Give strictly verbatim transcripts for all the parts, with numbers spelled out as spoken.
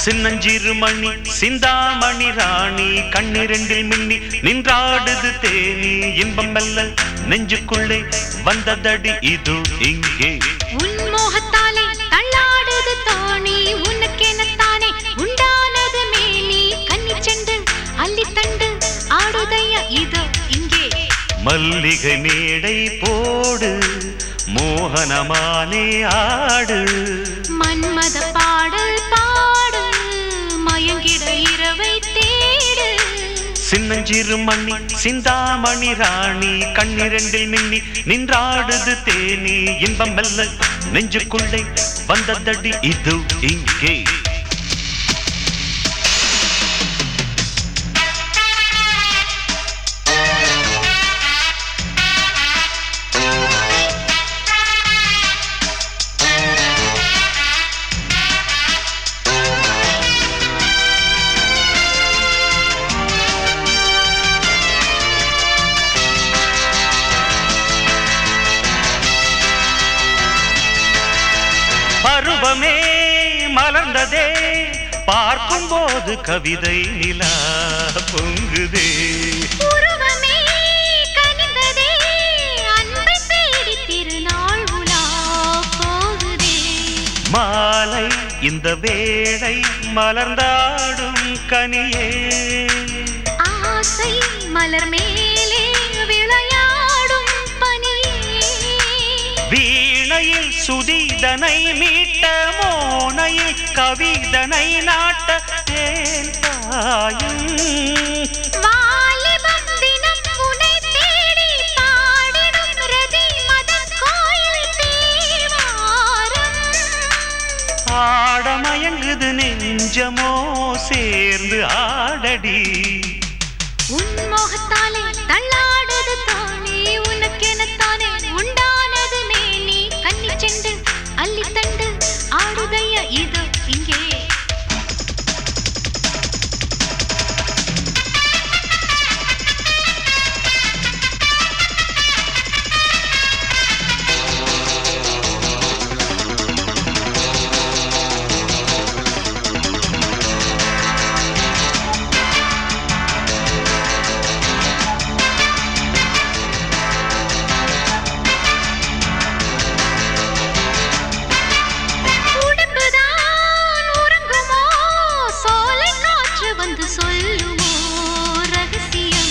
சின்னஞ்சிறு மணி சிந்தாமணி ராணி கண்ணிரண்டில் மின்னி நின்றாடுது தேனி இன்பம் மெல்ல நெஞ்சுக்குள்ளே வந்ததடி இது இங்கே உன்மோகத்தாலே தள்ளாடுது தோணி உனக்கெனத்தானே உண்டானது மேனி கன்னி செண்டு அள்ளி தண்டு ஆடுதைய இது இங்கே மல்லிகை மேடை போடு மோகனமானே ஆடு மன்மத பாடல் பாடு மயங்கிட இரவை தேடு சின்னஞ்சிறு மணி சிந்தாமணி ராணி கண்ணிரண்டில் மின்னி நின்றாடுது தேனி இன்பம் மெல்ல நெஞ்சுக்குள்ளே வந்ததடி இது இங்கே பருவமே மலர்ந்ததே பார்க்கும் போது கவிதை நிலா பொங்குதே உருவமே கனிந்ததே அன்பை தேடி திருநாள் உலா போகுதே மாலை இந்த வேளை மலர்ந்தாடும் கனியே ஆசை மலர் மேலே விளையாடும் பனியே வீணையில் சுதிதனை மீட்ட மோனையில் கவிதனை நாட்ட தேன் பாயும் வாலிபம் தினம் உன்னை தேடி பாடிடும் ரதி மதன் கோயில் தேவாரம் ஆடமயங்குது நெஞ்சமோ சேர்ந்து ஆடடி உன்மோகத்தாலே தள்ளாடுது தோணி உனக்கெனத்தானே உண்டானது மேனி கன்னி செண்டு அள்ளி தண்டு ஆடுதைய இது இங்கே உடம்புதான் உறங்குமோ சோலை காற்று வந்து சொல்லுமோ ரகசியம்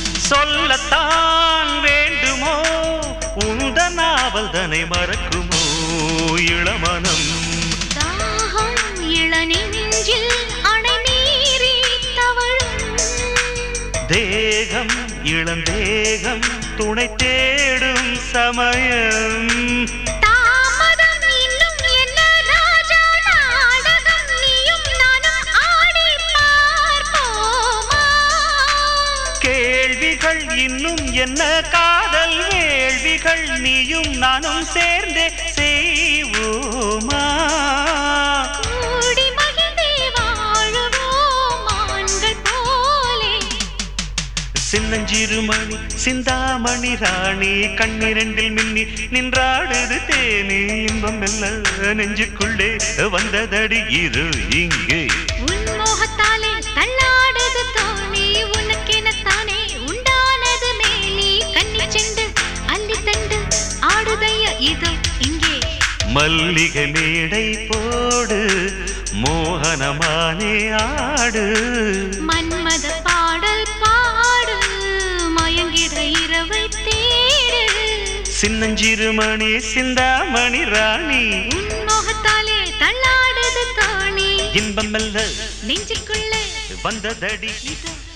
சொல்லத்தான் வேண்டுமோ உந்த நாவல் தனை மறக்குமோ இளமனம் தாகம் இளநெஞ்சில் அணை மீறி தவழும் தேகம் இளந்தேகம் துணை தேடும் சமயம் தாமதம் இன்னும் என்ன ராஜா நாடகம் நீயும் நானும் ஆடி பார்ப்போமா கேள்விகள் இன்னும் என்ன காதல் வேள்விகள் நீயும் நானும் சேர்ந்தே செய்வோமா கூடி மகிழ்ந்தே வாழுவோம் ஆண்கள் போலே சின்னஞ்சிறு மணி சிந்தாமணி ராணி கண்ணிரண்டில் மின்னி நின்றாடுது தேனி இன்பம் மெல்ல நெஞ்சுக்குள்ளே வந்ததடி இது இங்கே உன்மோகத்தாலே தள்ளாடுது தோணி உனக்கெனத்தானே உண்டானது மேனி கன்னி செண்டு அள்ளி தண்டு ஆடுதைய இது இங்கே மல்லிகை மேடை போடு மோகனமானே ஆடு மன்மத பாடல் பாடு மயங்கிட இரவை தேடு சின்னஞ்சிறு மணி சிந்தாமணி ராணி உன்மோகத்தாலே தள்ளாடுது தோணி இன்பம் மெல்ல நெஞ்சுக்குள்ளே வந்ததடி இது